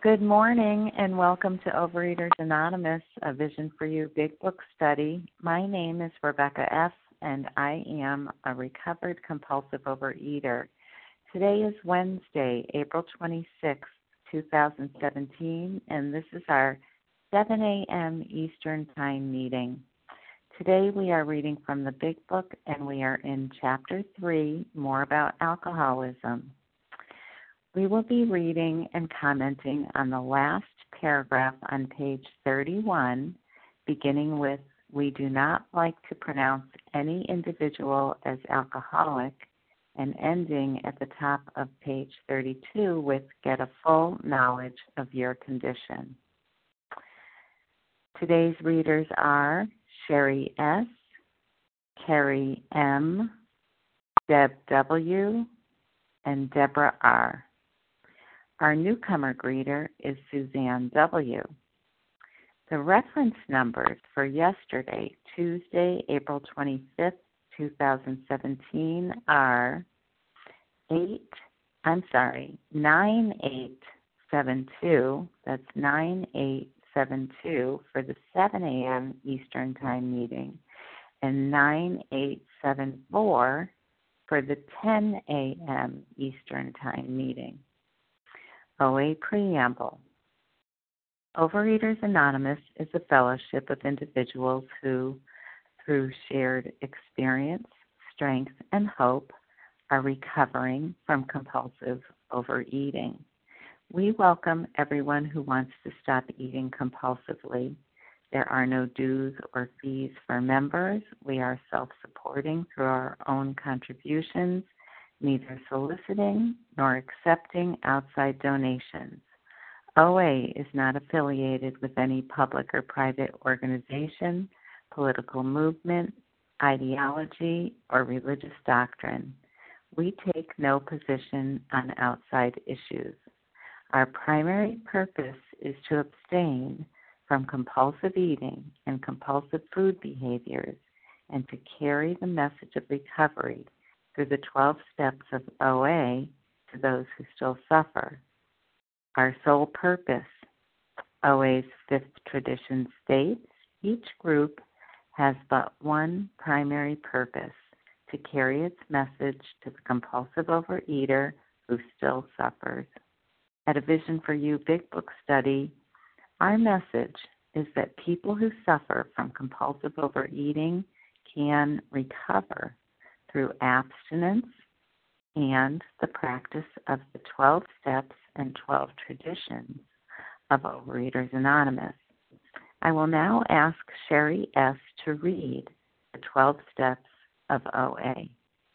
Good morning and welcome to Overeaters Anonymous, a Vision for You Big Book study. My name is Rebecca F. and I am a recovered compulsive overeater. Today is Wednesday, April 26, 2017, and this is our 7 a.m. Eastern Time meeting. Today we are reading from the Big Book and we are in Chapter 3, More About Alcoholism. We will be reading and commenting on the last paragraph on page 31, beginning with, "We do not like to pronounce any individual as alcoholic," and ending at the top of page 32 with, "Get a full knowledge of your condition." Today's readers are Sherry S., Carrie M., Deb W., and Deborah R. Our newcomer greeter is Suzanne W. The reference numbers for yesterday, Tuesday, April 25th, 2017 are 9872, that's 9872 for the 7 a.m. Eastern Time meeting, and 9874 for the 10 a.m. Eastern Time meeting. OA Preamble. Overeaters Anonymous is a fellowship of individuals who, through shared experience, strength, and hope, are recovering from compulsive overeating. We welcome everyone who wants to stop eating compulsively. There are no dues or fees for members. We are self-supporting through our own contributions, neither soliciting nor accepting outside donations. OA is not affiliated with any public or private organization, political movement, ideology, or religious doctrine. We take no position on outside issues. Our primary purpose is to abstain from compulsive eating and compulsive food behaviors and to carry the message of recovery through the 12 steps of OA to those who still suffer. Our sole purpose, OA's fifth tradition states, each group has but one primary purpose, to carry its message to the compulsive overeater who still suffers. At a Vision for You Big Book study, our message is that people who suffer from compulsive overeating can recover through abstinence and the practice of the 12 steps and 12 traditions of Overeaters Anonymous. I will now ask Sherry S. to read the 12 steps of OA.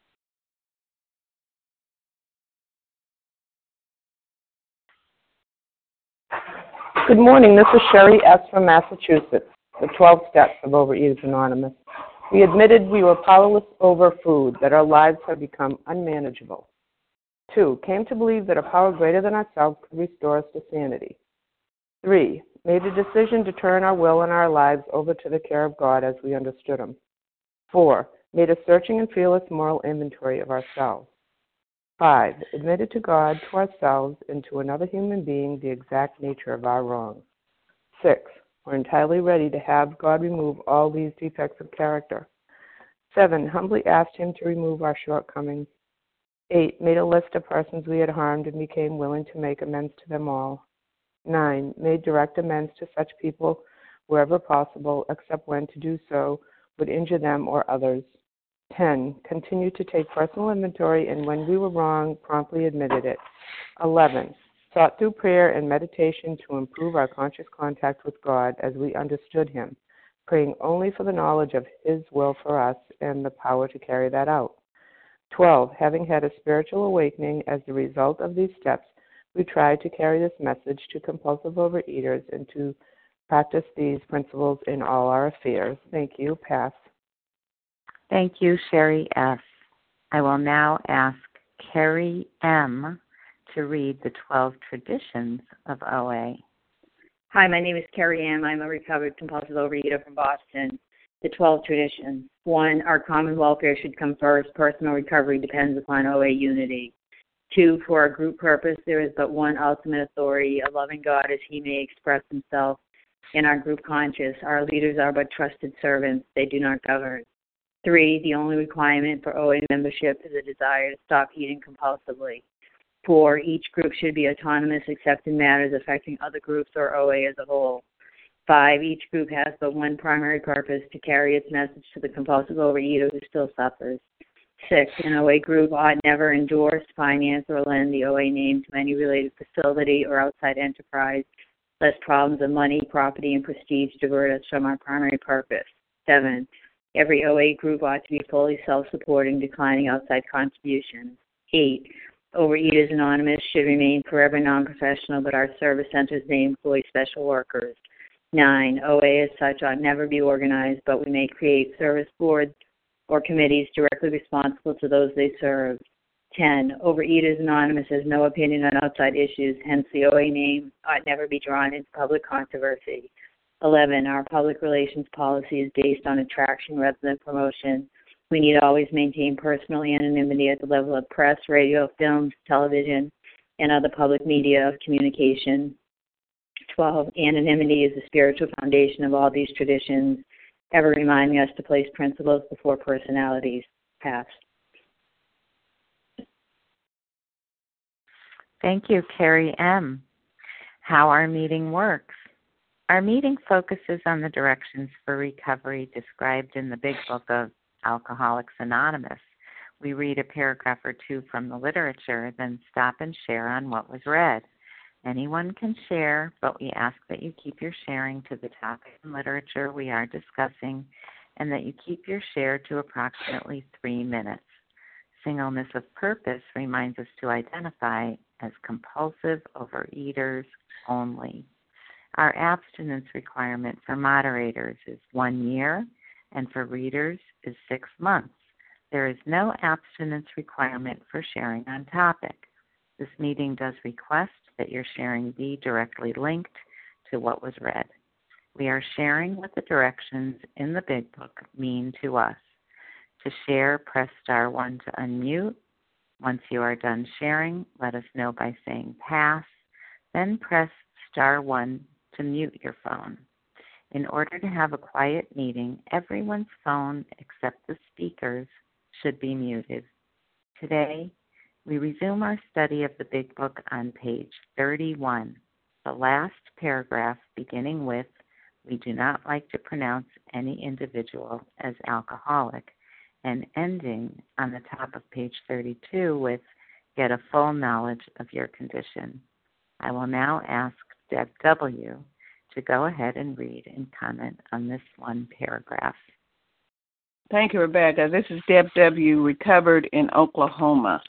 Good morning. This is Sherry S. from Massachusetts, the 12 steps of Overeaters Anonymous. We admitted we were powerless over food, that our lives had become unmanageable. 2, came to believe that a power greater than ourselves could restore us to sanity. 3, made a decision to turn our will and our lives over to the care of God as we understood Him. 4, made a searching and fearless moral inventory of ourselves. 5, admitted to God, to ourselves, and to another human being the exact nature of our wrongs. 6, we're entirely ready to have God remove all these defects of character. 7, humbly asked Him to remove our shortcomings. 8, made a list of persons we had harmed and became willing to make amends to them all. 9, made direct amends to such people wherever possible, except when to do so would injure them or others. 10, continued to take personal inventory, and when we were wrong, promptly admitted it. 11, sought through prayer and meditation to improve our conscious contact with God as we understood Him, praying only for the knowledge of His will for us and the power to carry that out. 12, having had a spiritual awakening as the result of these steps, we tried to carry this message to compulsive overeaters and to practice these principles in all our affairs. Thank you. Pass. Thank you, Sherry S. I will now ask Carrie M. to read the 12 traditions of OA. Hi, my name is Carrie M. I'm a recovered compulsive overeater from Boston. The 12 traditions. 1, our common welfare should come first. Personal recovery depends upon OA unity. 2, for our group purpose, there is but one ultimate authority, a loving God as he may express himself in our group conscience. Our leaders are but trusted servants. They do not govern. 3, the only requirement for OA membership is a desire to stop eating compulsively. 4, each group should be autonomous except in matters affecting other groups or OA as a whole. 5, each group has but one primary purpose, to carry its message to the compulsive overeater who still suffers. 6, an OA group ought never endorse, finance, or lend the OA name to any related facility or outside enterprise, lest problems of money, property, and prestige divert us from our primary purpose. 7, every OA group ought to be fully self-supporting, declining outside contributions. 8, Overeaters Anonymous should remain forever non-professional, but our service centers may employ special workers. 9, OA as such ought never be organized, but we may create service boards or committees directly responsible to those they serve. 10, Overeaters Anonymous has no opinion on outside issues, hence the OA name ought never be drawn into public controversy. 11, our public relations policy is based on attraction rather than promotion. We need to always maintain personal anonymity at the level of press, radio, films, television, and other public media of communication. 12, anonymity is the spiritual foundation of all these traditions, ever reminding us to place principles before personalities. Pass. Thank you, Carrie M. How our meeting works. Our meeting focuses on the directions for recovery described in the Big Book of Alcoholics Anonymous. We read a paragraph or two from the literature, then stop and share on what was read. Anyone can share, but we ask that you keep your sharing to the topic and literature we are discussing, and that you keep your share to approximately 3 minutes. Singleness of purpose reminds us to identify as compulsive overeaters only. Our abstinence requirement for moderators is 1 year, and for readers is 6 months. There is no abstinence requirement for sharing on topic. This meeting does request that your sharing be directly linked to what was read. We are sharing what the directions in the Big Book mean to us. To share, press star 1 to unmute. Once you are done sharing, let us know by saying pass, then press star 1 to mute your phone. In order to have a quiet meeting, everyone's phone except the speaker's should be muted. Today, we resume our study of the Big Book on page 31, the last paragraph beginning with, "We do not like to pronounce any individual as alcoholic," and ending on the top of page 32 with, "Get a full knowledge of your condition." I will now ask Deb W. to go ahead and read and comment on this one paragraph. Thank you, Rebecca. This is Deb W., recovered in Oklahoma.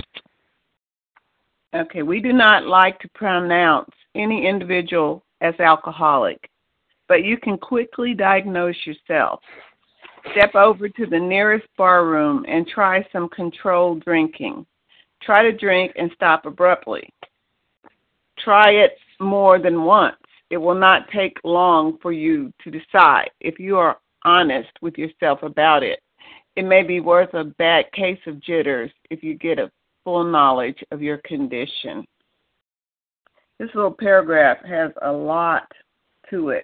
Okay, we do not like to pronounce any individual as alcoholic, but you can quickly diagnose yourself. Step over to the nearest bar room and try some controlled drinking. Try to drink and stop abruptly. Try it more than once. It will not take long for you to decide. If you are honest with yourself about it, it may be worth a bad case of jitters if you get a full knowledge of your condition. This little paragraph has a lot to it.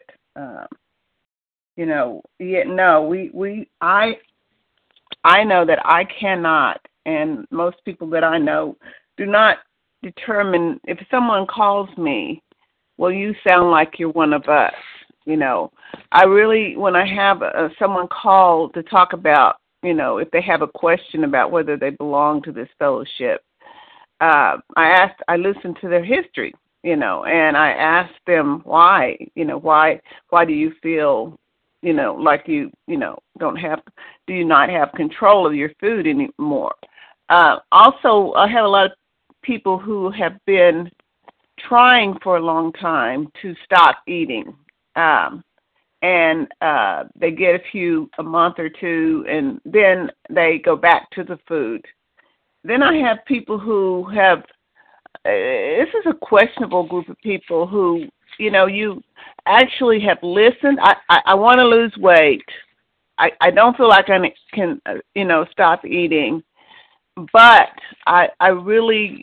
I know that I cannot, and most people that I know do not determine if someone calls me, well, you sound like you're one of us. I really, when I have someone call to talk about, if they have a question about whether they belong to this fellowship, I listen to their history, and I ask them why do you feel, like you do you not have control of your food anymore? Also, I have a lot of people who have been trying for a long time to stop eating. And they get a month or two, and then they go back to the food. Then I have people who have, this is a questionable group of people who, you actually have listened. I want to lose weight. I don't feel like I can, stop eating. but I really,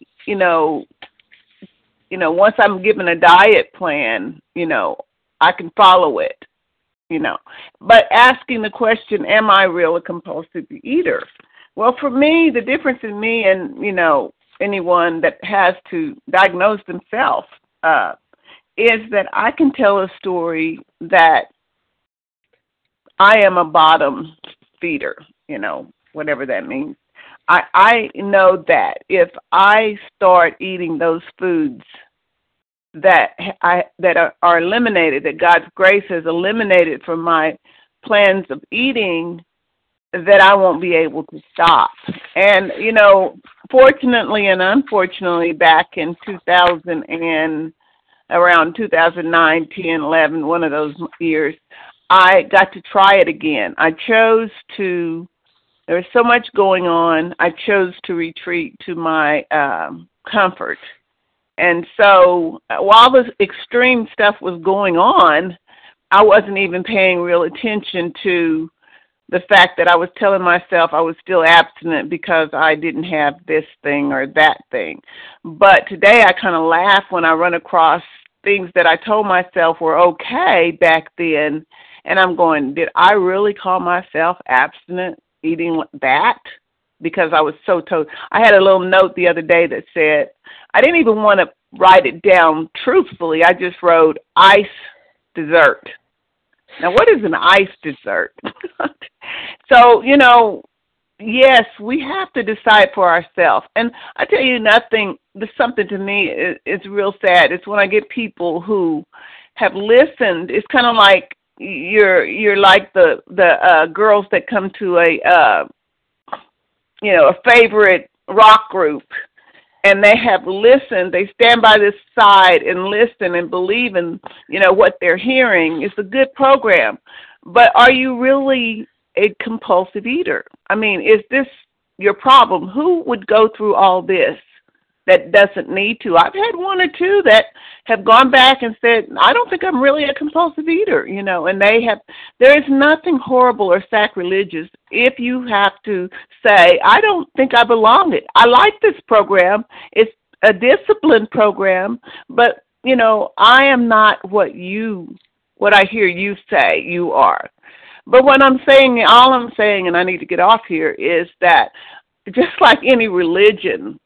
once I'm given a diet plan, I can follow it, But asking the question, am I really a compulsive eater? Well, for me, the difference in me and, anyone that has to diagnose themselves is that I can tell a story that I am a bottom feeder, whatever that means. I know that if I start eating those foods that are eliminated, that God's grace has eliminated from my plans of eating, that I won't be able to stop. And, fortunately and unfortunately, back in 2000 and around 2009, 10, 11, one of those years, I got to try it again. There was so much going on, I chose to retreat to my comfort. And so while the extreme stuff was going on, I wasn't even paying real attention to the fact that I was telling myself I was still abstinent because I didn't have this thing or that thing. But today I kind of laugh when I run across things that I told myself were okay back then, and I'm going, did I really call myself abstinent eating that? Because I was so told. I had a little note the other day that said, I didn't even want to write it down truthfully. I just wrote ice dessert. Now, what is an ice dessert? So, yes, we have to decide for ourselves. And I tell you something to me is real sad. It's when I get people who have listened. It's kind of like you're like the girls that come to a favorite rock group, and they have listened. They stand by this side and listen and believe in, what they're hearing. It's a good program. But are you really a compulsive eater? I mean, is this your problem? Who would go through all this that doesn't need to? I've had one or two that have gone back and said, I don't think I'm really a compulsive eater, and there is nothing horrible or sacrilegious if you have to say, I don't think I belong it. I like this program. It's a disciplined program, but, I am not what I hear you say you are. But all I'm saying, and I need to get off here, is that just like any religion,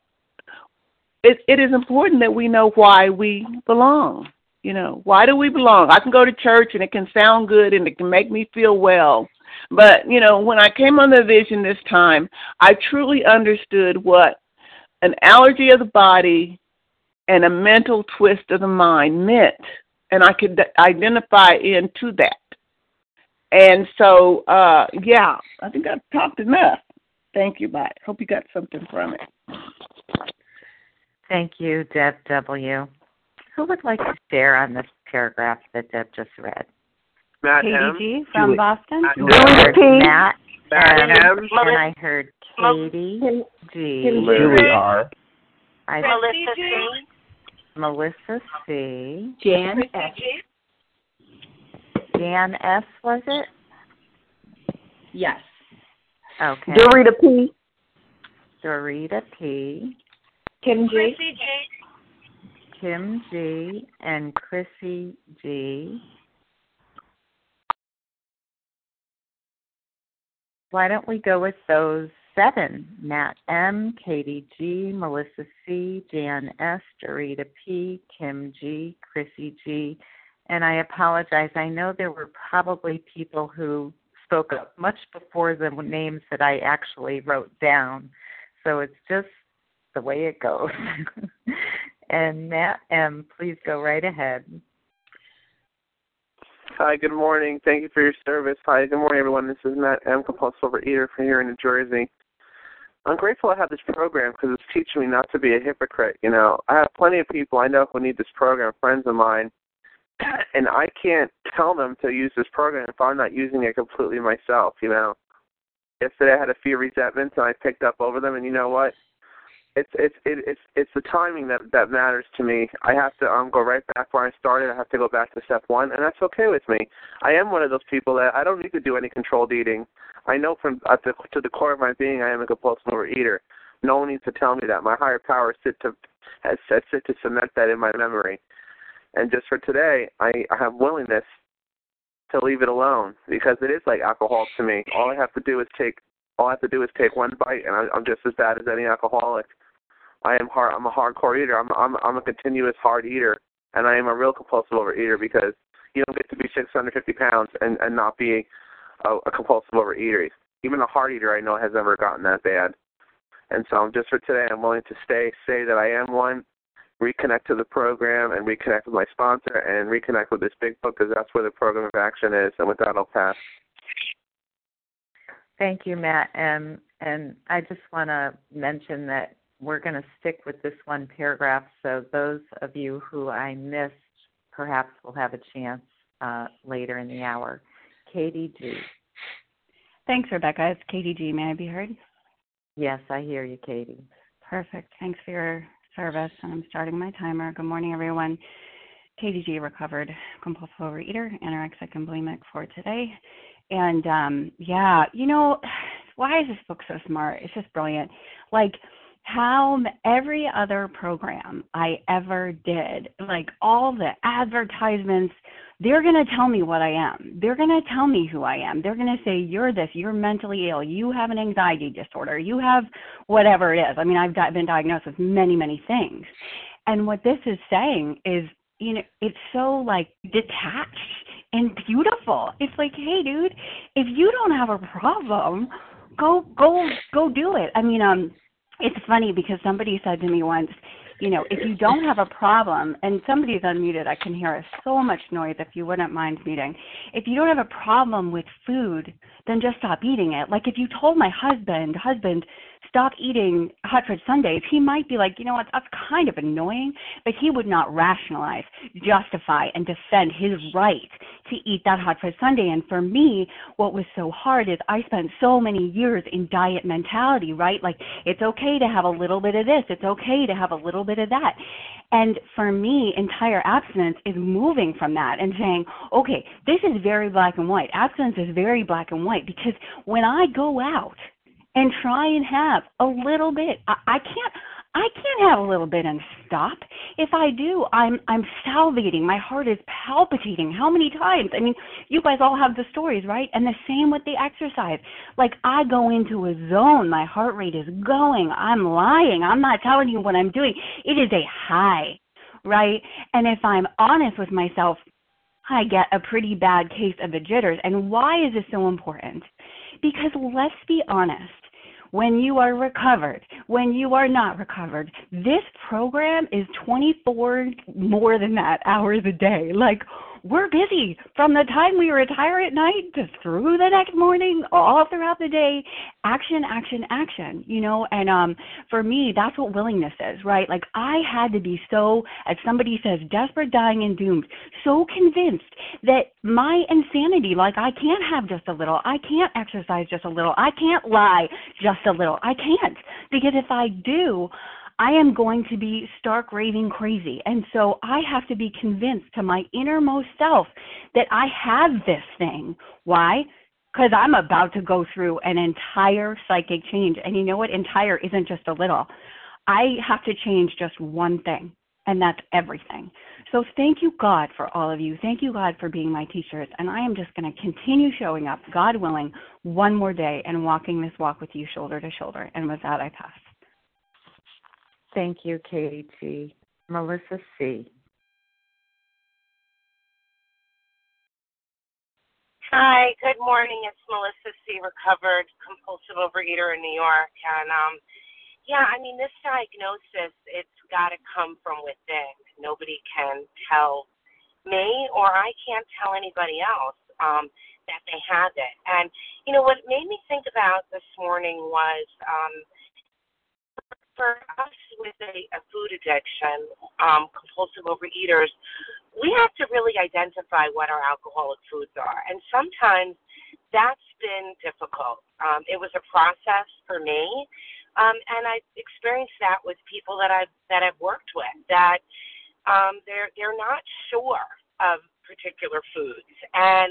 it is important that we know why we belong. Why do we belong? I can go to church and it can sound good and it can make me feel well. But, when I came on the vision this time, I truly understood what an allergy of the body and a mental twist of the mind meant. And I could identify into that. And so, I think I've talked enough. Thank you, bye. Hope you got something from it. Thank you, Deb W. Who would like to share on this paragraph that Deb just read? Matt Katie M. G. from Boston. Matt M. And I heard Katie G. Julie R. Melissa C. Melissa C. Jan S. Jan S. Was it? Yes. Okay. Dorita P. Dorita P. Kim G. Kim G. And Chrissy G. Why don't we go with those 7? Matt M., Katie G., Melissa C., Jan S., Dorita P., Kim G., Chrissy G., and I apologize. I know there were probably people who spoke up much before the names that I actually wrote down. So it's just the way it goes. And Matt M., please go right ahead. Hi, good morning. Thank you for your service. Hi, good morning, everyone. This is Matt M., compulsive overeater from here in New Jersey. I'm grateful I have this program because it's teaching me not to be a hypocrite. I have plenty of people I know who need this program, friends of mine, and I can't tell them to use this program if I'm not using it completely myself. Yesterday I had a few resentments and I picked up over them, and you know what? It's the timing that matters to me. I have to go right back where I started. I have to go back to step 1, and that's okay with me. I am one of those people that I don't need to do any controlled eating. I know to the core of my being I am a compulsive overeater. No one needs to tell me that. My higher power has set to cement that in my memory. And just for today, I have willingness to leave it alone because it is like alcohol to me. All I have to do is take one bite, and I'm just as bad as any alcoholic. I'm a hardcore eater. I'm a continuous hard eater, and I am a real compulsive overeater because you don't get to be 650 pounds and not be a compulsive overeater. Even a hard eater I know has never gotten that bad. And so just for today, I'm willing to say that I am one, reconnect to the program, and reconnect with my sponsor, and reconnect with this big book because that's where the program of action is. And with that, I'll pass. Thank you, Matt. And I just want to mention that we're going to stick with this one paragraph, so those of you who I missed perhaps will have a chance later in the hour. Katie G. Thanks, Rebecca. It's Katie G. May I be heard? Yes, I hear you, Katie. Perfect. Thanks for your service. And I'm starting my timer. Good morning, everyone. Katie G., recovered compulsive overeater, anorexic and bulimic for today. And, why is this book so smart? It's just brilliant. Like, how every other program I ever did, like all the advertisements, they're going to tell me what I am. They're going to tell me who I am. They're going to say, you're this, you're mentally ill, you have an anxiety disorder, you have whatever it is. I mean, I've been diagnosed with many, many things. And what this is saying is, it's so like detached and beautiful. It's like, hey, dude, if you don't have a problem, go do it. I mean, it's funny because somebody said to me once, if you don't have a problem, and somebody's unmuted, I can hear so much noise, if you wouldn't mind muting. If you don't have a problem with food, then just stop eating it. Like if you told my husband, stop eating hot fudge sundaes, he might be like, you know what, that's kind of annoying, but he would not rationalize, justify, and defend his right to eat that hot fudge sundae. And for me, what was so hard is I spent so many years in diet mentality, right? Like, it's okay to have a little bit of this. It's okay to have a little bit of that. And for me, entire abstinence is moving from that and saying, okay, this is very black and white. Abstinence is very black and white because when I go out and try and have a little bit, I can't have a little bit and stop. If I do, I'm salivating. My heart is palpitating. How many times? I mean, you guys all have the stories, right? And the same with the exercise. Like, I go into a zone. My heart rate is going. I'm lying. I'm not telling you what I'm doing. It is a high, right? And if I'm honest with myself, I get a pretty bad case of the jitters. And why is this so important? Because let's be honest. When you are recovered, when you are not recovered, this program is 24 more than that hours a day. Like, we're busy from the time we retire at night to through the next morning, all throughout the day. Action, action, action, and for me, that's what willingness is, right? Like, I had to be so, as somebody says, desperate, dying, and doomed, so convinced that my insanity, like, I can't have just a little, I can't exercise just a little, I can't lie just a little, I can't, because if I do, I am going to be stark raving crazy. And so I have to be convinced to my innermost self that I have this thing. Why? Because I'm about to go through an entire psychic change. And you know what? Entire isn't just a little. I have to change just one thing, and that's everything. So thank you, God, for all of you. Thank you, God, for being my teachers. And I am just going to continue showing up, God willing, one more day and walking this walk with you shoulder to shoulder. And with that, I pass. Thank you, Katie G. Melissa C. Hi, good morning. It's Melissa C., recovered compulsive overeater in New York. And, this diagnosis, it's got to come from within. Nobody can tell me, or I can't tell anybody else that they have it. And, what made me think about this morning was for us with a food addiction, compulsive overeaters, we have to really identify what our alcoholic foods are. And sometimes that's been difficult. It was a process for me, and I've experienced that with people that I've worked with, that they're not sure of particular foods. And,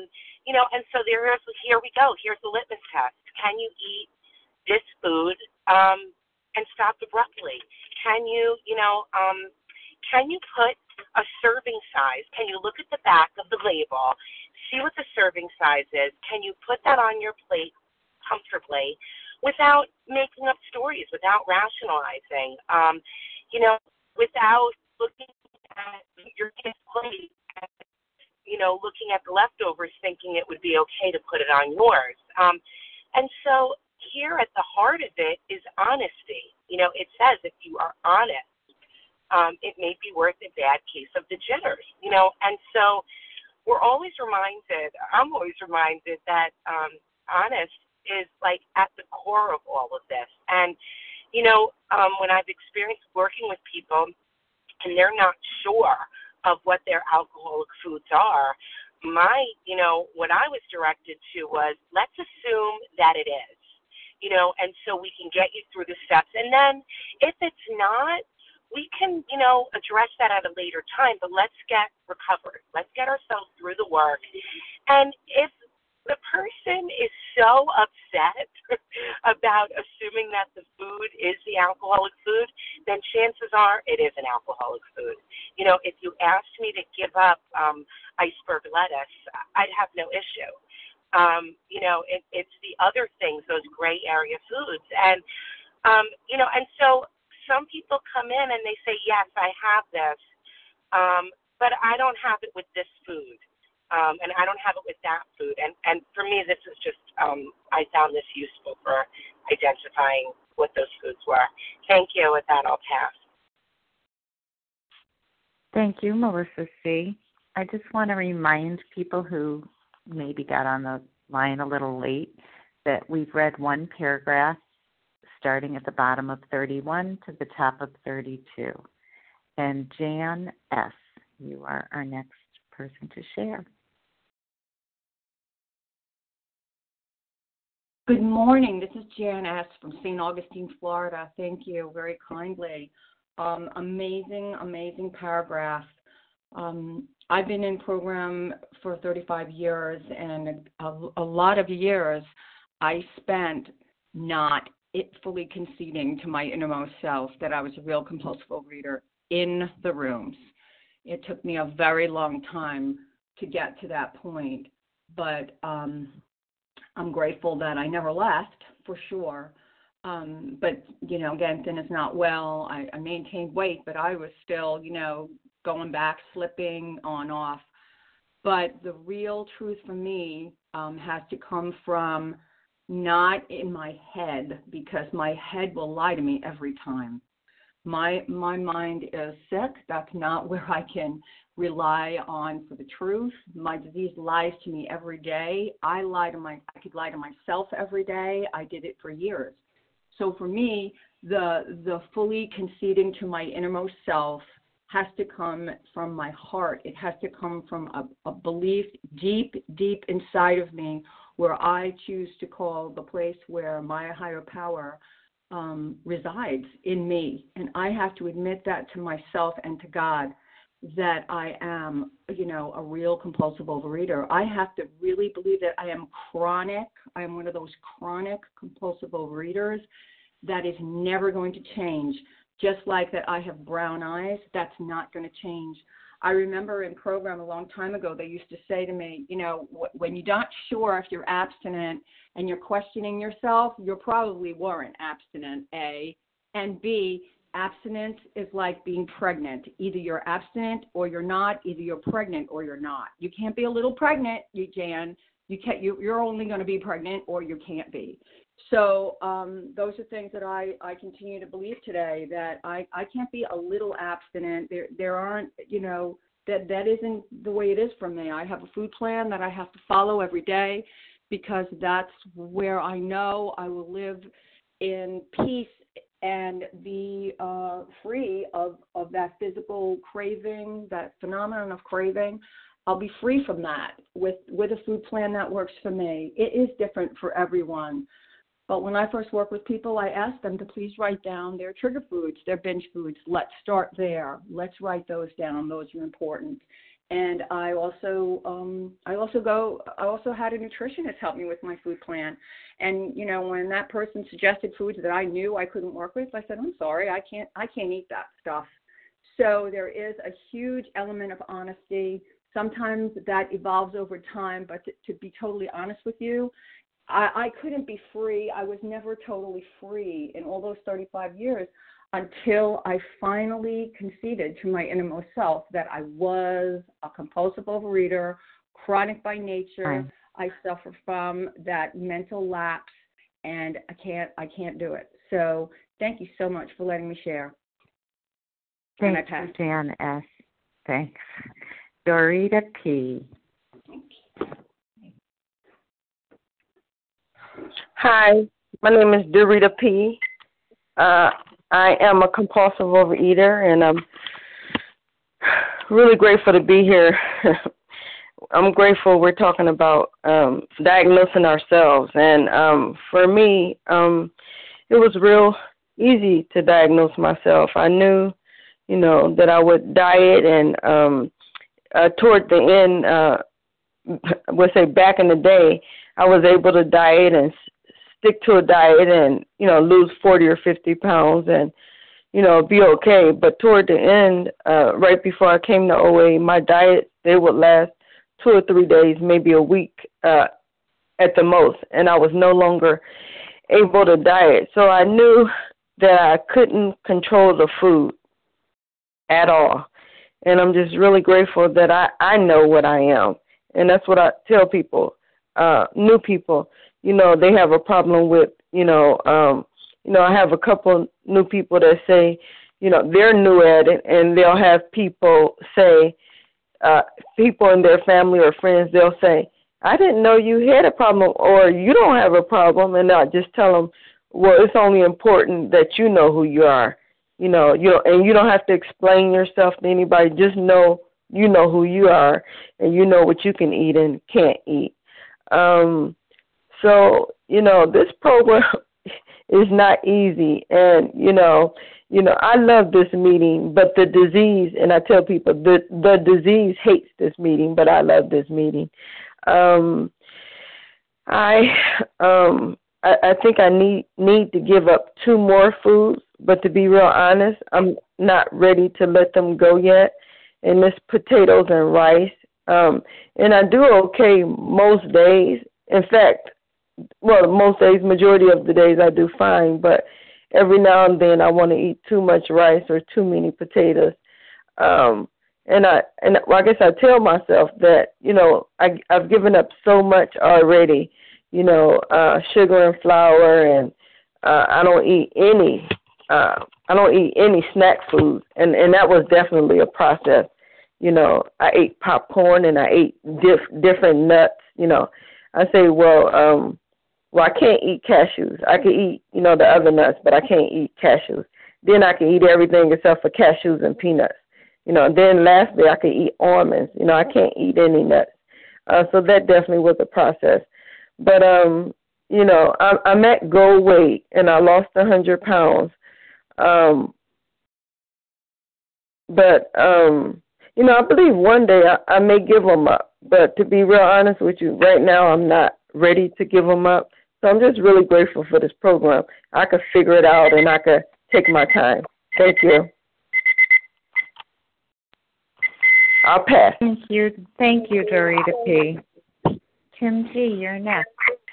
And so here we go. Here's the litmus test. Can you eat this food and stop abruptly? Can you, can you put a serving size? Can you look at the back of the label, see what the serving size is? Can you put that on your plate comfortably without making up stories, without rationalizing, without looking at your kid's plate and, looking at the leftovers thinking it would be okay to put it on yours. And so here at the heart of it is honesty. It says if you are honest, it may be worth a bad case of the jitters, and so I'm always reminded that honest is like at the core of all of this. And, when I've experienced working with people and they're not sure of what their alcoholic foods are, what I was directed to was, let's assume that it is, and so we can get you through the steps. And then if it's not, we can, address that at a later time, but let's get recovered. Let's get ourselves through the work. And if the person is so upset about assuming that the food is the alcoholic food, then chances are it is an alcoholic food. If you asked me to give up iceberg lettuce, I'd have no issue. It's the other things, those gray area foods. And, and so some people come in and they say, yes, I have this, but I don't have it with this food. And I don't have it with that food. And for me, this is just, I found this useful for identifying what those foods were. Thank you. With that, I'll pass. Thank you, Melissa C. I just want to remind people who maybe got on the line a little late that we've read one paragraph starting at the bottom of 31 to the top of 32. And Jan S., you are our next person to share. Good morning. This is Jan S. from St. Augustine, Florida. Thank you very kindly. Amazing paragraph. I've been in program for 35 years, and a lot of years I spent not fully conceding to my innermost self that I was a real compulsive overeater in the rooms. It took me a very long time to get to that point, but I'm grateful that I never left, for sure. But, again, thin is not well. I maintained weight, but I was still, going back, slipping on, off. But the real truth for me has to come from not in my head, because my head will lie to me every time. My mind is sick. That's not where I can rely on for the truth. My disease lies to me every day. I could lie to myself every day. I did it for years. So for me, the fully conceding to my innermost self has to come from my heart. It has to come from a belief deep inside of me, where I choose to call the place where my higher power resides in me. And I have to admit that to myself and to God, that I am, a real compulsive overeater. I have to really believe that I am chronic. I am one of those chronic compulsive overeaters that is never going to change. Just like that I have brown eyes, that's not going to change. I remember in program a long time ago, they used to say to me, when you're not sure if you're abstinent and you're questioning yourself, you probably weren't abstinent, A. And B, abstinence is like being pregnant. Either you're abstinent or you're not. Either you're pregnant or you're not. You can't be a little pregnant, Jan. You're only going to be pregnant, or you can't be. So those are things that I continue to believe today, that I can't be a little abstinent. There aren't, that isn't the way it is for me. I have a food plan that I have to follow every day, because that's where I know I will live in peace and be free of that physical craving, that phenomenon of craving. I'll be free from that with a food plan that works for me. It is different for everyone. But when I first work with people, I ask them to please write down their trigger foods, their binge foods. Let's start there. Let's write those down. Those are important. And I also had a nutritionist help me with my food plan. And when that person suggested foods that I knew I couldn't work with, I said, I'm sorry, I can't eat that stuff. So there is a huge element of honesty. Sometimes that evolves over time, but to be totally honest with you, I couldn't be free. I was never totally free in all those 35 years until I finally conceded to my innermost self that I was a compulsive overeater, chronic by nature. I suffer from that mental lapse, and I can't do it. So thank you so much for letting me share. Thanks, Jan S. Thanks. Dorita P. Hi, my name is Dorita P. I am a compulsive overeater, and I'm really grateful to be here. I'm grateful we're talking about diagnosing ourselves. And for me, it was real easy to diagnose myself. I knew, that I would diet, and toward the end, I would say back in the day, I was able to diet and stick to a diet and, lose 40 or 50 pounds and, be okay. But toward the end, right before I came to OA, my diet, they would last 2 or 3 days, maybe a week at the most, and I was no longer able to diet. So I knew that I couldn't control the food at all. And I'm just really grateful that I know what I am. And that's what I tell people, new people. They have a problem with, I have a couple new people that say, they're new at it, and they'll have people say, people in their family or friends, they'll say, I didn't know you had a problem, or you don't have a problem, and I just tell them, well, it's only important that you know who you are, and you don't have to explain yourself to anybody. Just know you know who you are, and you know what you can eat and can't eat. So, this program is not easy. And, I love this meeting, but the disease, and I tell people the disease hates this meeting, but I love this meeting. I think I need to give up 2 more foods, but to be real honest, I'm not ready to let them go yet. And it's potatoes and rice. And I do okay most days. In fact, most days, majority of the days I do fine, but every now and then I want to eat too much rice or too many potatoes. And I guess I tell myself that, I've given up so much already, sugar and flour, and I don't eat any snack foods, and that was definitely a process. I ate popcorn and I ate different nuts. I say, well, I can't eat cashews. I can eat, the other nuts, but I can't eat cashews. Then I can eat everything except for cashews and peanuts. Then lastly, I can eat almonds. I can't eat any nuts. So that definitely was a process. But, I'm at goal weight, and I lost 100 pounds. But I believe one day I may give them up. But to be real honest with you, right now I'm not ready to give them up. So I'm just really grateful for this program. I could figure it out, and I could take my time. Thank you. I'll pass. Thank you, Dorita P. Kim G., you're next.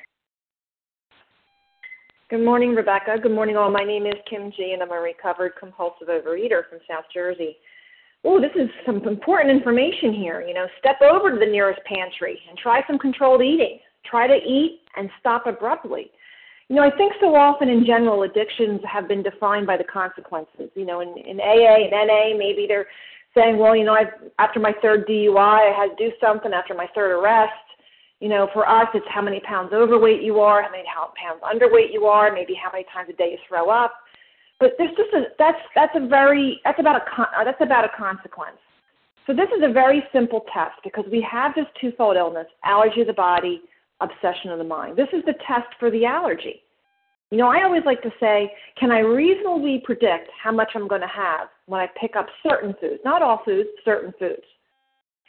Good morning, Rebecca. Good morning, all. My name is Kim G., and I'm a recovered compulsive overeater from South Jersey. Oh, this is some important information here. Step over to the nearest pantry and try some controlled eating. Try to eat and stop abruptly. I think so often in general addictions have been defined by the consequences. In AA and NA, maybe they're saying, well, after my 3rd DUI, I had to do something. After my 3rd arrest, for us, it's how many pounds overweight you are, how many pounds underweight you are, maybe how many times a day you throw up. But there's just that's about a consequence. So this is a very simple test because we have this twofold illness: allergy of the body, obsession of the mind. This is the test for the allergy. I always like to say, can I reasonably predict how much I'm going to have when I pick up certain foods? Not all foods, certain foods.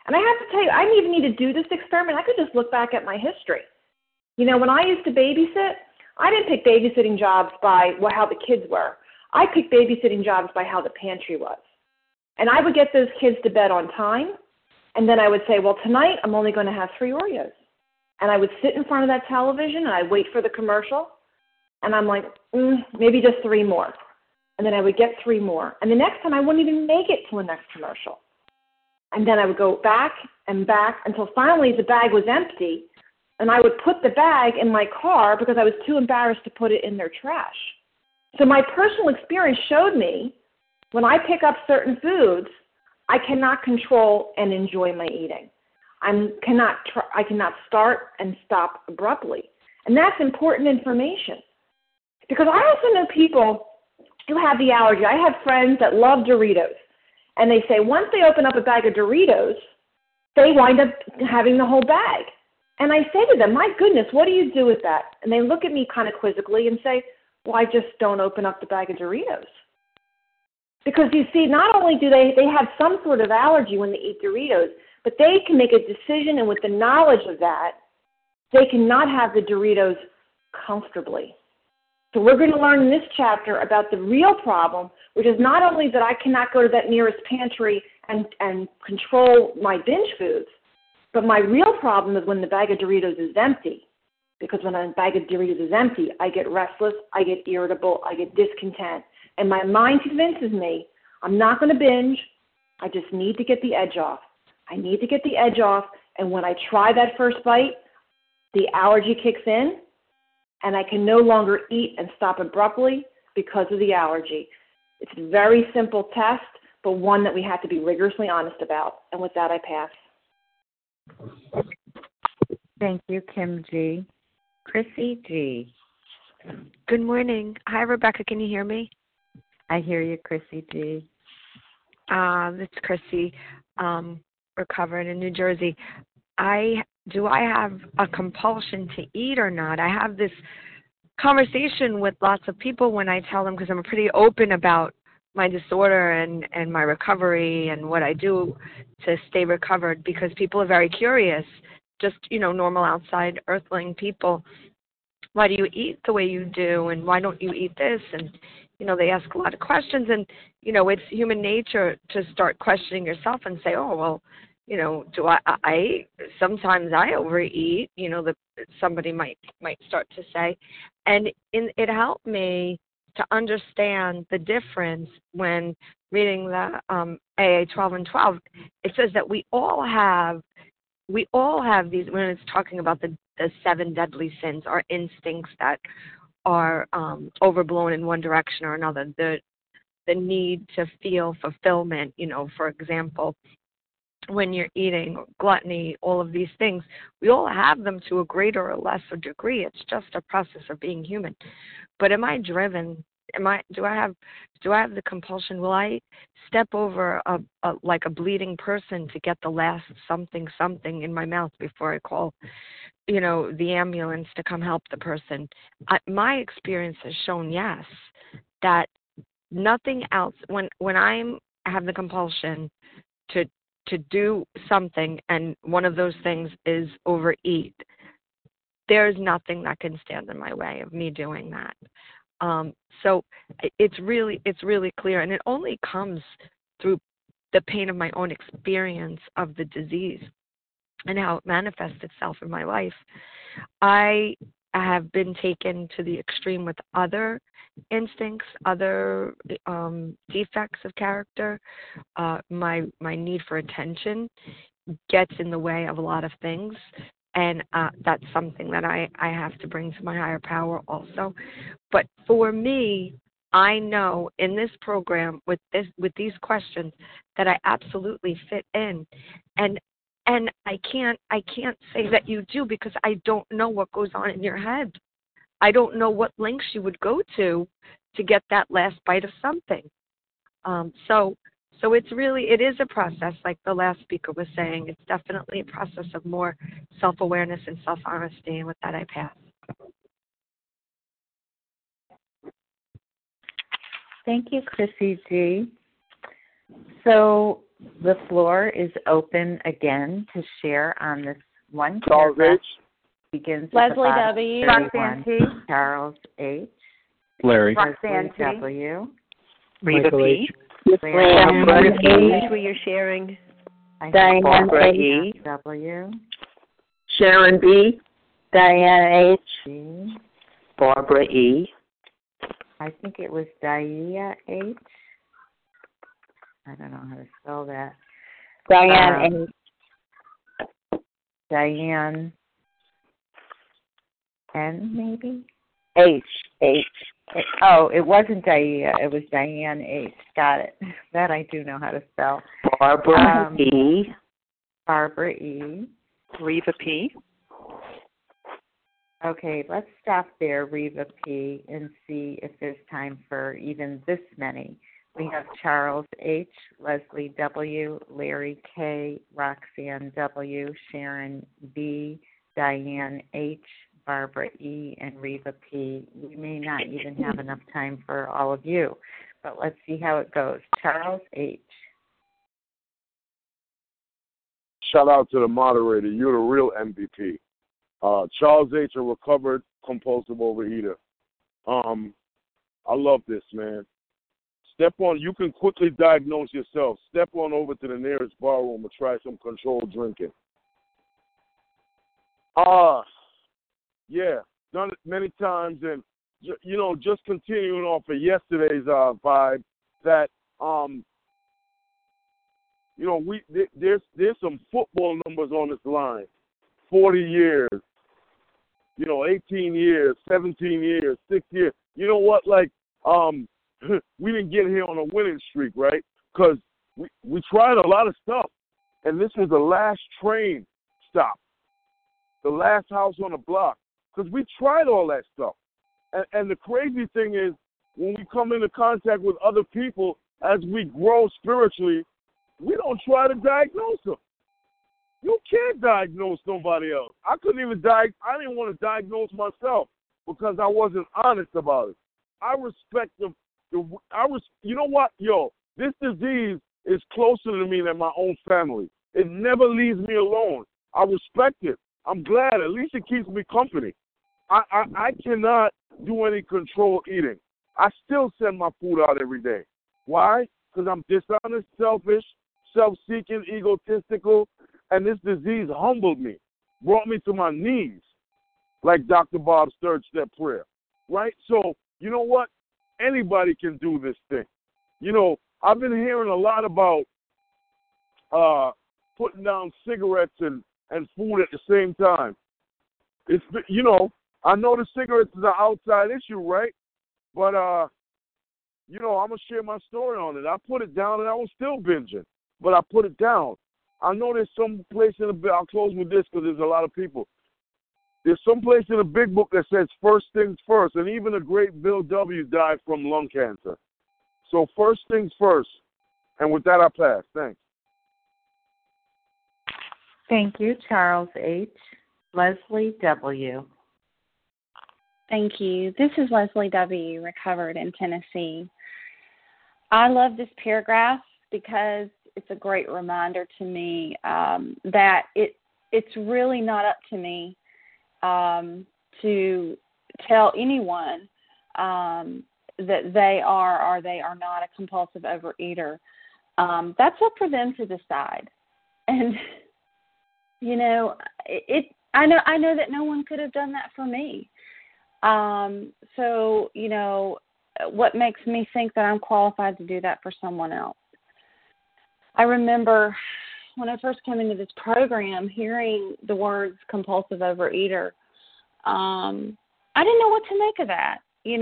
And I have to tell you, I didn't even need to do this experiment. I could just look back at my history. You know, when I used to babysit, I didn't pick babysitting jobs by how the kids were. I picked babysitting jobs by how the pantry was. And I would get those kids to bed on time, and then I would say, well, tonight I'm only going to have 3 Oreos. And I would sit in front of that television, and I'd wait for the commercial, and I'm like, maybe just 3 more. And then I would get 3 more. And the next time I wouldn't even make it to the next commercial. And then I would go back and back until finally the bag was empty, and I would put the bag in my car because I was too embarrassed to put it in their trash. So my personal experience showed me when I pick up certain foods, I cannot control and enjoy my eating. I cannot start and stop abruptly. And that's important information. Because I also know people who have the allergy. I have friends that love Doritos. And they say once they open up a bag of Doritos, they wind up having the whole bag. And I say to them, my goodness, what do you do with that? And they look at me kind of quizzically and say, well, I just don't open up the bag of Doritos. Because you see, not only do they have some sort of allergy when they eat Doritos, but they can make a decision, and with the knowledge of that, they cannot have the Doritos comfortably. So we're going to learn in this chapter about the real problem, which is not only that I cannot go to that nearest pantry and control my binge foods, but my real problem is when the bag of Doritos is empty. Because when a bag of Doritos is empty, I get restless, I get irritable, I get discontent. And my mind convinces me I'm not going to binge. I just need to get the edge off. I need to get the edge off. And when I try that first bite, the allergy kicks in, and I can no longer eat and stop abruptly because of the allergy. It's a very simple test, but one that we have to be rigorously honest about. And with that, I pass. Thank you, Kim G. Chrissy G. Good morning. Hi, Rebecca. Can you hear me? I hear you, Chrissy G. It's Chrissy, recovered in New Jersey. Do I have a compulsion to eat or not? I have this conversation with lots of people when I tell them, because I'm pretty open about my disorder and my recovery and what I do to stay recovered, because people are very curious, just, normal outside earthling people. Why do you eat the way you do, and why don't you eat this? And, they ask a lot of questions, and, it's human nature to start questioning yourself and say, oh, well, do I sometimes I overeat, somebody might start to say. And it helped me to understand the difference when reading the AA 12 and 12. It says that we all have these, when it's talking about the 7 deadly sins, our instincts that are overblown in one direction or another, the need to feel fulfillment, for example, when you're eating, gluttony, all of these things, we all have them to a greater or lesser degree. It's just a process of being human. But am I driven? Do I have the compulsion? Will I step over like a bleeding person to get the last something in my mouth before I call, the ambulance to come help the person? My experience has shown, yes, that nothing else, when I have the compulsion to do something, and one of those things is overeat, there's nothing that can stand in my way of me doing that. So it's really clear, and it only comes through the pain of my own experience of the disease and how it manifests itself in my life. I have been taken to the extreme with other instincts, other defects of character. My need for attention gets in the way of a lot of things, and that's something that I have to bring to my higher power also. But for me, I know in this program with these questions that I absolutely fit in, and I can't say that you do, because I don't know what goes on in your head. I don't know what lengths you would go to get that last bite of something. So it is a process, like the last speaker was saying. It's definitely a process of more self-awareness and self-honesty, and with that I pass. Thank you, Chrissy G. So The floor is open again to share on this one. Charles H. Begins Leslie W. Roxanne T. Charles H. Larry. Roxanne W. Reva P. Larry H. Where you're sharing. Diane Barbara E. E. W. Sharon B. Diane H. Barbara E. I think it was Dia H. I don't know how to spell that. Diane H. Diane N, maybe? H. Oh, it wasn't Dia. It was Diane H. Got it. That I do know how to spell. Barbara E. Barbara E. Reva P. Okay, let's stop there, Reva P., and see if there's time for even this many. We have Charles H., Leslie W., Larry K., Roxanne W., Sharon B., Diane H., Barbara E., and Reva P. We may not even have enough time for all of you, but let's see how it goes. Charles H. Shout out to the moderator. You're the real MVP. Charles H., a recovered compulsive overeater. I love this, man. You can quickly diagnose yourself. Step on over to the nearest bar room and try some controlled drinking. Yeah, done it many times, and just continuing off of yesterday's vibe, that there's some football numbers on this line. 40 years, 18 years, 17 years, 6 years. You know what? We didn't get here on a winning streak, right? Because we tried a lot of stuff, and this was the last train stop, the last house on the block, because we tried all that stuff. And the crazy thing is, when we come into contact with other people, as we grow spiritually, we don't try to diagnose them. You can't diagnose somebody else. I couldn't even I didn't want to diagnose myself because I wasn't honest about it. I respect you know what? This disease is closer to me than my own family. It never leaves me alone. I respect it. I'm glad. At least it keeps me company. I cannot do any controlled eating. I still send my food out every day. Why? Because I'm dishonest, selfish, self-seeking, egotistical, and this disease humbled me, brought me to my knees, like Dr. Bob's third-step prayer, right? So, you know what? Anybody can do this thing. I've been hearing a lot about putting down cigarettes and food at the same time. It's, I know the cigarettes is an outside issue, right? But, I'm going to share my story on it. I put it down, and I was still binging, but I put it down. I know there's some place in the book, I'll close with this because there's a lot of people. There's some place in the big book that says first things first, and even the great Bill W. died from lung cancer. So first things first. And with that, I pass. Thanks. Thank you, Charles H. Leslie W. Thank you. This is Leslie W., recovered in Tennessee. I love this paragraph because it's a great reminder to me that it's really not up to me to tell anyone that they are or they are not a compulsive overeater. That's up for them to decide. And I know that no one could have done that for me. So what makes me think that I'm qualified to do that for someone else? I remember when I first came into this program, hearing the words compulsive overeater, I didn't know what to make of that,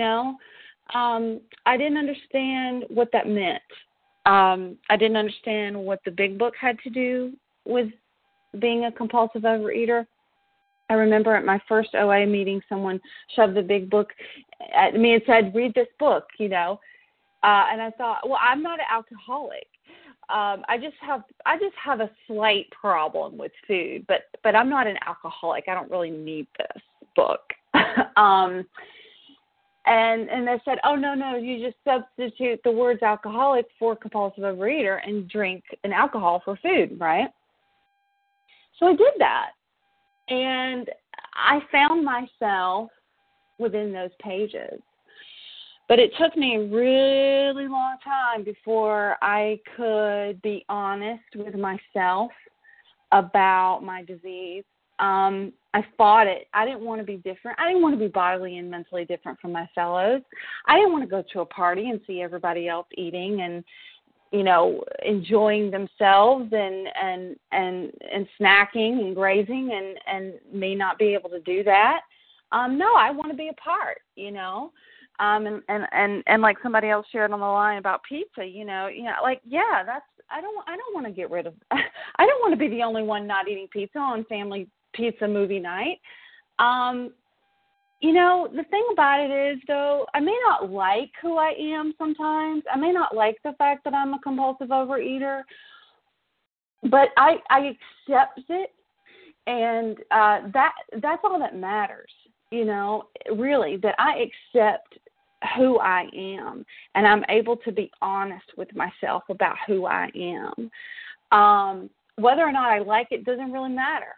I didn't understand what that meant. I didn't understand what the big book had to do with being a compulsive overeater. I remember at my first OA meeting, someone shoved the big book at me and said, read this book, and I thought, well, I'm not an alcoholic. I just have a slight problem with food, but I'm not an alcoholic. I don't really need this book. And they said, oh, no, you just substitute the words alcoholic for compulsive overeater and drink an alcohol for food, right? So I did that. And I found myself within those pages. But it took me a really long time before I could be honest with myself about my disease. I fought it. I didn't want to be different. I didn't want to be bodily and mentally different from my fellows. I didn't want to go to a party and see everybody else eating and, you know, enjoying themselves and snacking and grazing and me not be able to do that. No, I want to be a part, you know. And like somebody else shared on the line about pizza, you know, like, yeah, I don't want to get rid of, I don't want to be the only one not eating pizza on family pizza movie night. You know, the thing about it is, though, I may not like who I am sometimes. I may not like the fact that I'm a compulsive overeater, but I accept it, and that's all that matters, you know, really, that I accept who I am, and I'm able to be honest with myself about who I am. Whether or not I like it doesn't really matter.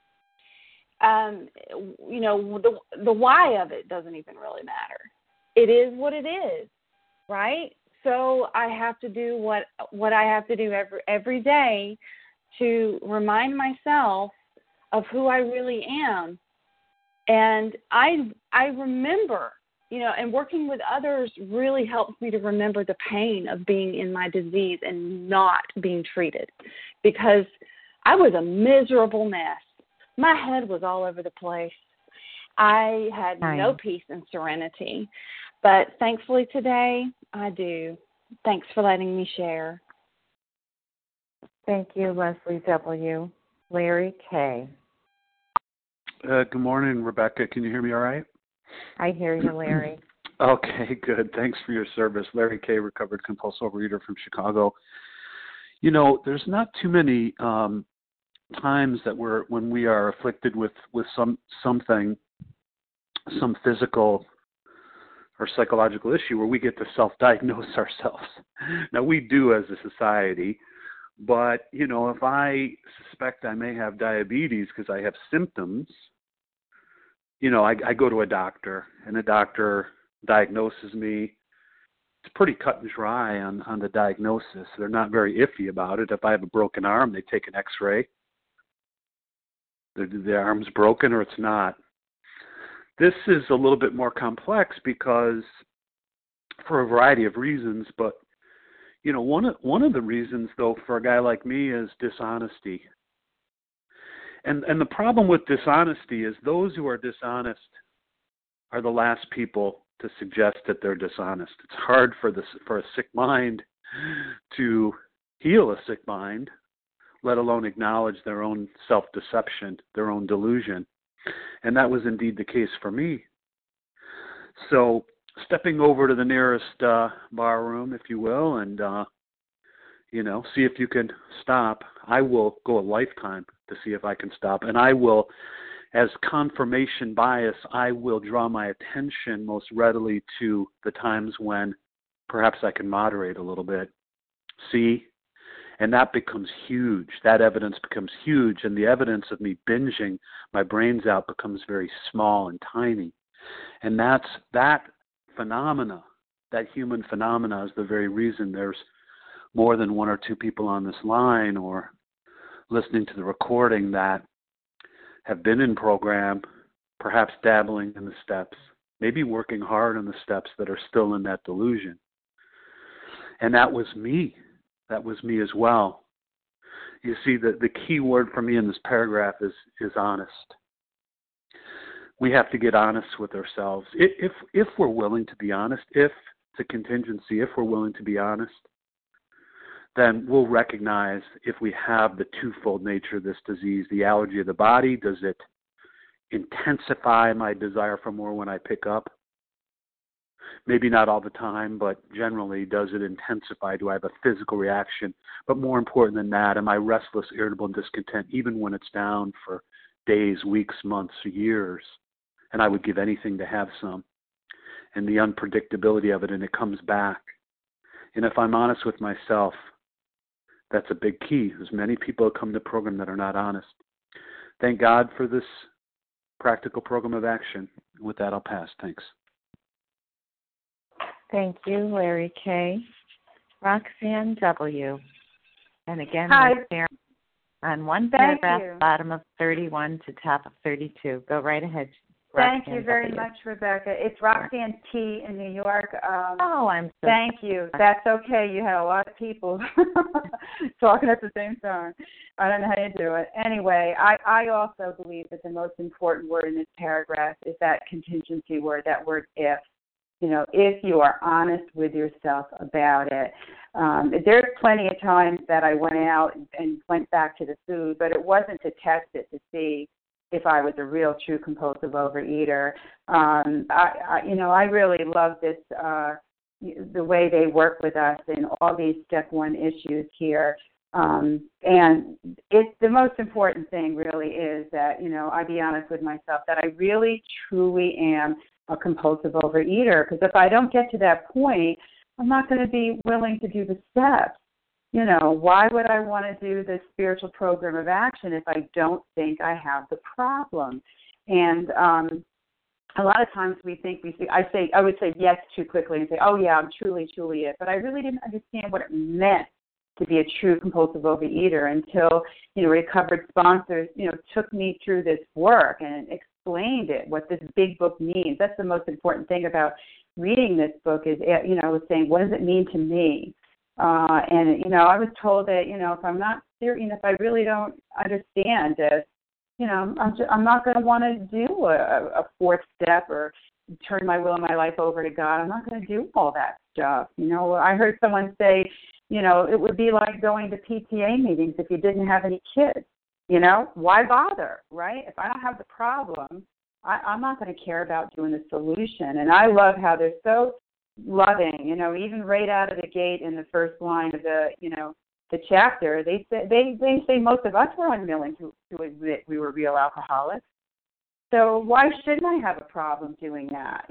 You know, the why of it doesn't even really matter. It is what it is, right? So I have to do what I have to do every day to remind myself of who I really am. And I remember, you know, and working with others really helps me to remember the pain of being in my disease and not being treated, because I was a miserable mess. My head was all over the place. I had no peace and serenity. But thankfully today, I do. Thanks for letting me share. Thank you, Leslie W. Larry K. Good morning, Rebecca. Can you hear me all right? I hear you, Larry. Okay, good. Thanks for your service. Larry K., recovered compulsive overeater from Chicago. You know, there's not too many times that when we are afflicted with something, some physical or psychological issue, where we get to self-diagnose ourselves. Now, we do as a society, but, you know, if I suspect I may have diabetes because I have symptoms, you know, I go to a doctor, and the doctor diagnoses me. It's pretty cut and dry on the diagnosis. They're not very iffy about it. If I have a broken arm, they take an x-ray. The arm's broken or it's not. This is a little bit more complex because, for a variety of reasons, but, you know, one of the reasons, though, for a guy like me is dishonesty. And the problem with dishonesty is those who are dishonest are the last people to suggest that they're dishonest. It's hard for a sick mind to heal a sick mind, let alone acknowledge their own self-deception, their own delusion. And that was indeed the case for me. So stepping over to the nearest bar room, if you will, and, you know, see if you can stop. I will go a lifetime to see if I can stop. And I will, as confirmation bias, I will draw my attention most readily to the times when perhaps I can moderate a little bit. See? And that becomes huge. That evidence becomes huge. And the evidence of me binging my brains out becomes very small and tiny. And that phenomena, that human phenomena, is the very reason there's more than one or two people on this line or listening to the recording that have been in program, perhaps dabbling in the steps, maybe working hard on the steps that are still in that delusion. And that was me. That was me as well. You see, the key word for me in this paragraph is honest. We have to get honest with ourselves. If we're willing to be honest, if it's a contingency, if we're willing to be honest, then we'll recognize if we have the twofold nature of this disease, the allergy of the body. Does it intensify my desire for more when I pick up? Maybe not all the time, but generally, does it intensify? Do I have a physical reaction? But more important than that, am I restless, irritable, and discontent, even when it's down for days, weeks, months, or years? And I would give anything to have some. and the unpredictability of it, and it comes back. And if I'm honest with myself, that's a big key. There's many people that come to the program that are not honest. Thank God for this practical program of action. With that, I'll pass. Thanks. Thank you, Larry K. Roxanne W. And again, Hi. Sharon, on one Thank paragraph, you. bottom of 31 to top of 32. Go right ahead. Thank you Roxanne very W. much, Rebecca. It's Roxanne T. in New York. I'm so Thank you. That's okay. You had a lot of people talking at the same time. I don't know how you do it. Anyway, I also believe that the most important word in this paragraph is that contingency word, that word if. You know, if you are honest with yourself about it. There's plenty of times that I went out and went back to the food, but it wasn't to test it to see if I was a real, true compulsive overeater. I really love this, the way they work with us in all these step one issues here. And it's the most important thing really is that, I be honest with myself, that I really, truly am a compulsive overeater. Because if I don't get to that point, I'm not going to be willing to do the steps. Why would I want to do the spiritual program of action if I don't think I have the problem? And a lot of times I would say yes too quickly and say, oh yeah, I'm truly, truly it. But I really didn't understand what it meant to be a true compulsive overeater until, recovered sponsors, took me through this work and explained it, what this big book means. That's the most important thing about reading this book is, saying, what does it mean to me? I was told that, if I'm not serious, if I really don't understand this, I'm not going to want to do a fourth step or turn my will and my life over to God. I'm not going to do all that stuff. I heard someone say, it would be like going to PTA meetings if you didn't have any kids. Why bother, right? If I don't have the problem, I'm not going to care about doing the solution. And I love how they're so loving, even right out of the gate in the first line of the chapter, they say most of us were unwilling to admit we were real alcoholics. So why shouldn't I have a problem doing that?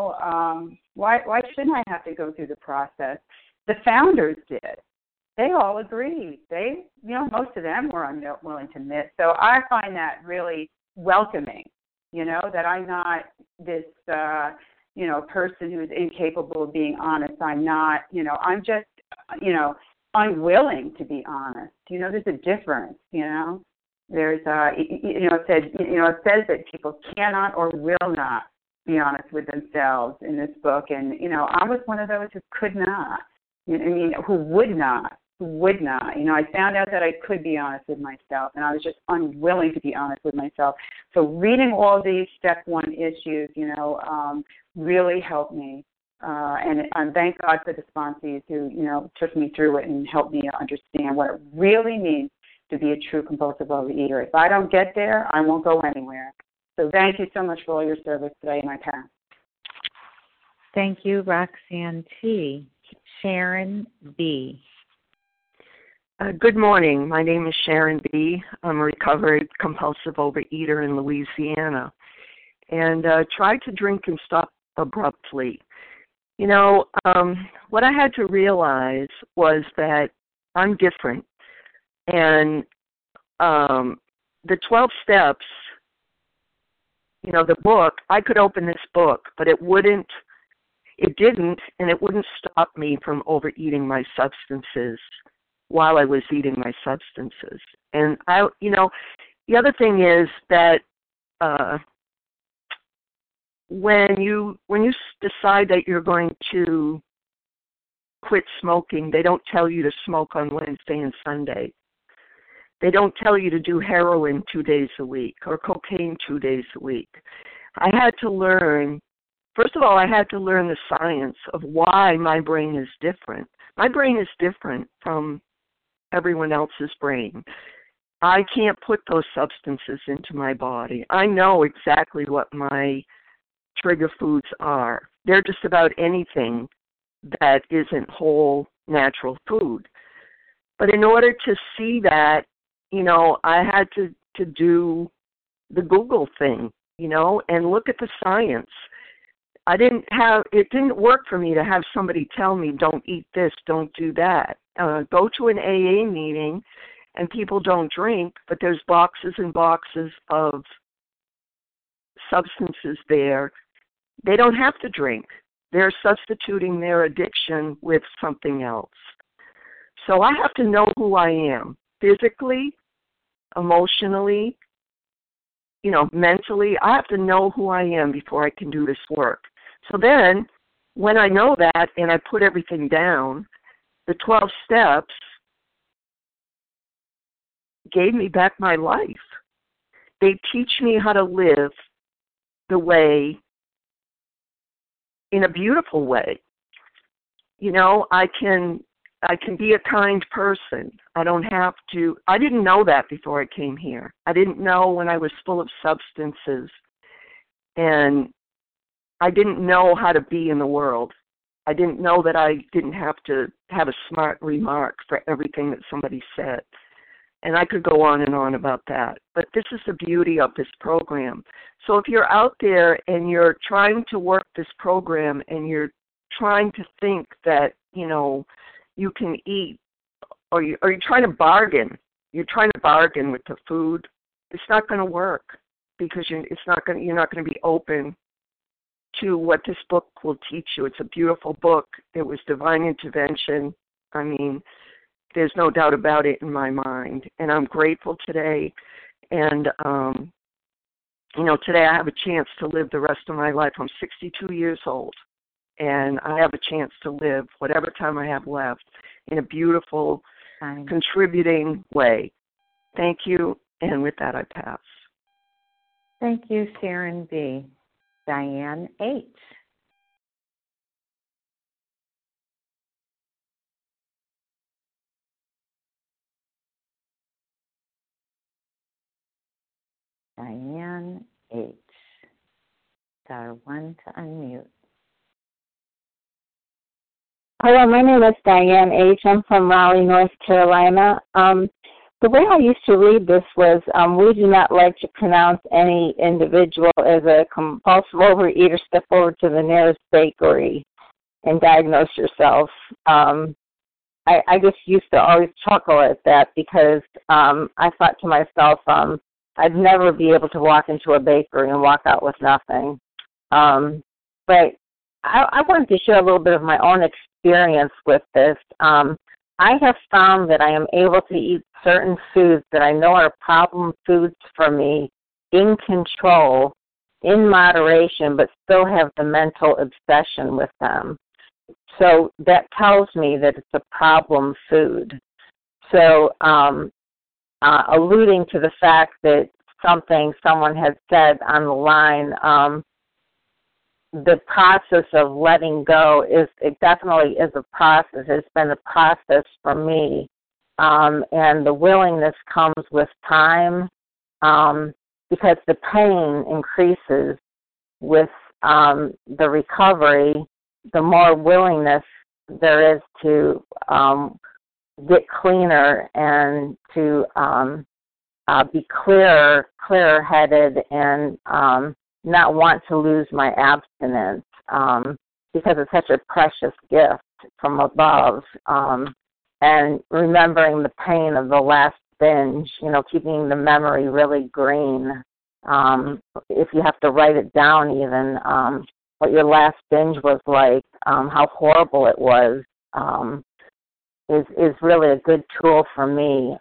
Why shouldn't I have to go through the process? The founders did. They all agreed. Most of them were unwilling to admit. So I find that really welcoming, that I'm not this, person who's incapable of being honest. I'm not, I'm just, unwilling to be honest. There's a difference, There's, it says that people cannot or will not be honest with themselves in this book. And, I was one of those who could not, who would not. I found out that I could be honest with myself, and I was just unwilling to be honest with myself. So reading all these step one issues, really helped me. And thank God for the sponsees who, took me through it and helped me understand what it really means to be a true compulsive overeater. If I don't get there, I won't go anywhere. So thank you so much for all your service today in my path. Thank you, Roxanne T. Sharon B. Good morning. My name is Sharon B. I'm a recovered compulsive overeater in Louisiana and tried to drink and stop abruptly. What I had to realize was that I'm different. And the 12 steps, the book, I could open this book, but it didn't, and it wouldn't stop me from overeating my substances while I was eating my substances. And the other thing is that when you decide that you're going to quit smoking, they don't tell you to smoke on Wednesday and Sunday. They don't tell you to do heroin 2 days a week or cocaine 2 days a week. I had to learn the science of why my brain is different. My brain is different from everyone else's brain. I can't put those substances into my body. I know exactly what my trigger foods are. They're just about anything that isn't whole, natural food. But in order to see that, I had to do the Google thing, and look at the science. it didn't work for me to have somebody tell me, don't eat this, don't do that. Go to an AA meeting and people don't drink, but there's boxes and boxes of substances there. They don't have to drink. They're substituting their addiction with something else. So I have to know who I am, physically, emotionally, mentally. I have to know who I am before I can do this work. So then, when I know that and I put everything down, the 12 steps gave me back my life. They teach me how to live the way, in a beautiful way. I can be a kind person. I don't have to. I didn't know that before I came here. I didn't know when I was full of substances, and I didn't know how to be in the world. I didn't know that I didn't have to have a smart remark for everything that somebody said. And I could go on and on about that. But this is the beauty of this program. So if you're out there and you're trying to work this program and you're trying to think that, you can eat, or you're trying to bargain. You're trying to bargain with the food. It's not going to work because you're not going to be open to what this book will teach you. It's a beautiful book. It was divine intervention. I mean, there's no doubt about it in my mind. And I'm grateful today. And, today I have a chance to live the rest of my life. I'm 62 years old. And I have a chance to live whatever time I have left in a beautiful, contributing way. Thank you. And with that, I pass. Thank you, Sharon B. Diane H. Diane H. Star 1 to unmute. Hello, my name is Diane H. I'm from Raleigh, North Carolina. The way I used to read this was, we do not like to pronounce any individual as a compulsive overeater. Step over to the nearest bakery and diagnose yourself. I just used to always chuckle at that because I thought to myself, I'd never be able to walk into a bakery and walk out with nothing. But I wanted to share a little bit of my own experience with this. I have found that I am able to eat certain foods that I know are problem foods for me in control, in moderation, but still have the mental obsession with them. So that tells me that it's a problem food. So alluding to the fact that someone had said on the line, the process of letting go it definitely is a process. It's been a process for me. And the willingness comes with time because the pain increases with the recovery. The more willingness there is to get cleaner and to be clearer-headed and not want to lose my abstinence because it's such a precious gift from above. And remembering the pain of the last binge, keeping the memory really green. If you have to write it down even, what your last binge was like, how horrible it was, is really a good tool for me.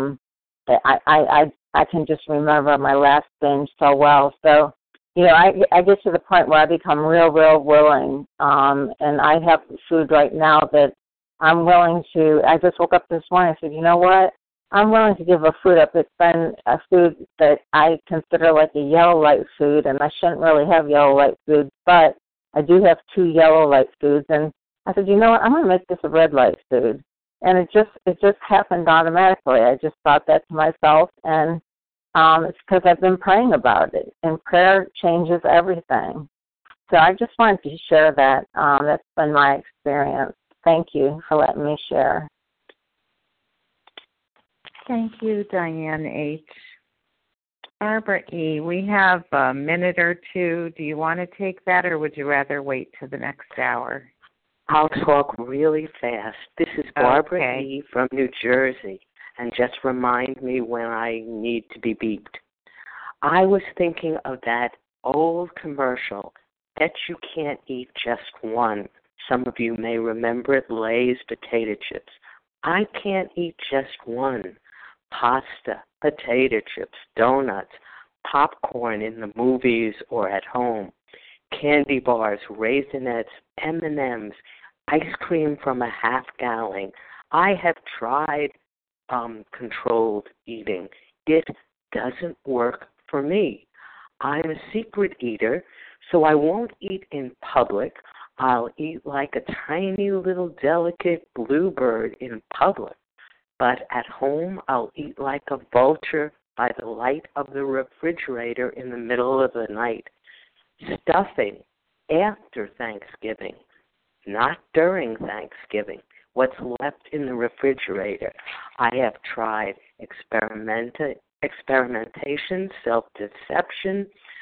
I can just remember my last binge so well. So, I get to the point where I become real willing, and I have food right now that I'm willing to. I just woke up this morning and said, you know what? I'm willing to give a food up. It's been a food that I consider like a yellow light food, and I shouldn't really have yellow light food, but I do have 2 yellow light foods, and I said, you know what? I'm going to make this a red light food. And it just happened automatically. I just thought that to myself, and it's because I've been praying about it, and prayer changes everything. So I just wanted to share that. That's been my experience. Thank you for letting me share. Thank you, Diane H. Barbara E., we have a minute or two. Do you want to take that, or would you rather wait till the next hour? I'll talk really fast. This is Barbara E. from New Jersey, and just remind me when I need to be beeped. I was thinking of that old commercial, Bet You Can't Eat Just One. Some of you may remember it, Lay's potato chips. I can't eat just one. Pasta, potato chips, donuts, popcorn in the movies or at home, candy bars, Raisinets, M&Ms, ice cream from a half gallon. I have tried controlled eating. It doesn't work for me. I'm a secret eater, so I won't eat in public. I'll eat like a tiny little delicate bluebird in public. But at home, I'll eat like a vulture by the light of the refrigerator in the middle of the night. Stuffing after Thanksgiving, not during Thanksgiving. What's left in the refrigerator. I have tried experimentation, self-deception.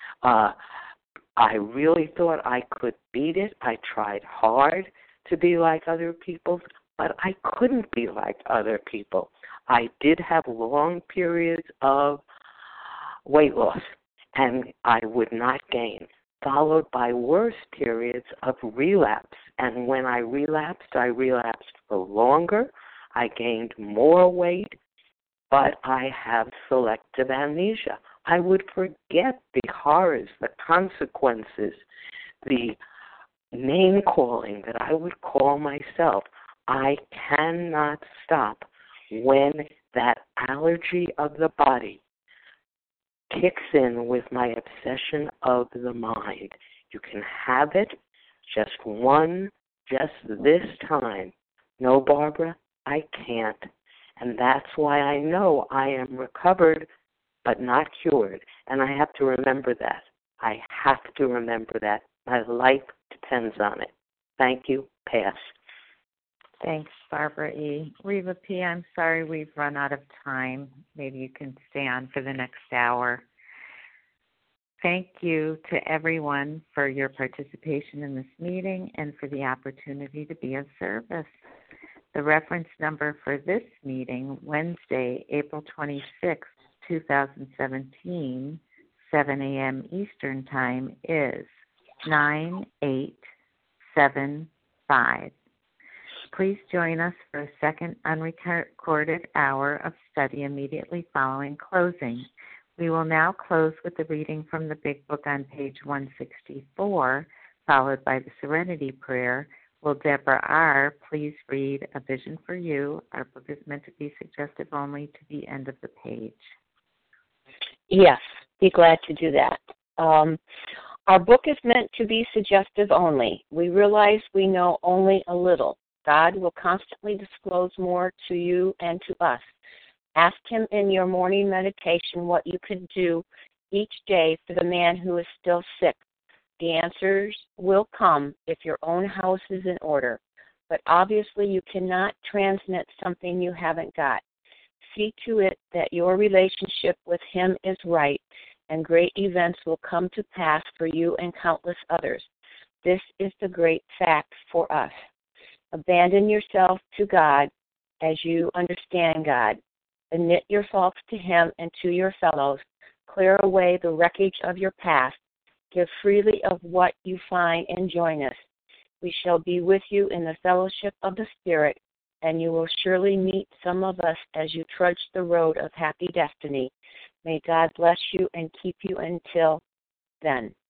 I really thought I could beat it. I tried hard to be like other people, but I couldn't be like other people. I did have long periods of weight loss, and I would not gain, followed by worse periods of relapse. And when I relapsed for longer. I gained more weight, but I have selective amnesia. I would forget the horrors, the consequences, the name-calling that I would call myself. I cannot stop when that allergy of the body kicks in with my obsession of the mind. You can have it, just one, just this time. No, Barbara, I can't. And that's why I know I am recovered but not cured. And I have to remember that. I have to remember that. My life depends on it. Thank you. Pass. Thanks, Barbara E. Reva P., I'm sorry we've run out of time. Maybe you can stay on for the next hour. Thank you to everyone for your participation in this meeting and for the opportunity to be of service. The reference number for this meeting, Wednesday, April 26, 2017, 7 a.m. Eastern Time, is 9875. Please join us for a second unrecorded hour of study immediately following closing. We will now close with the reading from the Big Book on page 164, followed by the Serenity Prayer. Will Deborah R. please read A Vision for You? Our book is meant to be suggestive only to the end of the page. Yes, be glad to do that. Our book is meant to be suggestive only. We realize we know only a little. God will constantly disclose more to you and to us. Ask Him in your morning meditation what you could do each day for the man who is still sick. The answers will come if your own house is in order, but obviously you cannot transmit something you haven't got. See to it that your relationship with Him is right, and great events will come to pass for you and countless others. This is the great fact for us. Abandon yourself to God as you understand God. Admit your faults to Him and to your fellows. Clear away the wreckage of your past. Give freely of what you find and join us. We shall be with you in the fellowship of the Spirit, and you will surely meet some of us as you trudge the road of happy destiny. May God bless you and keep you until then.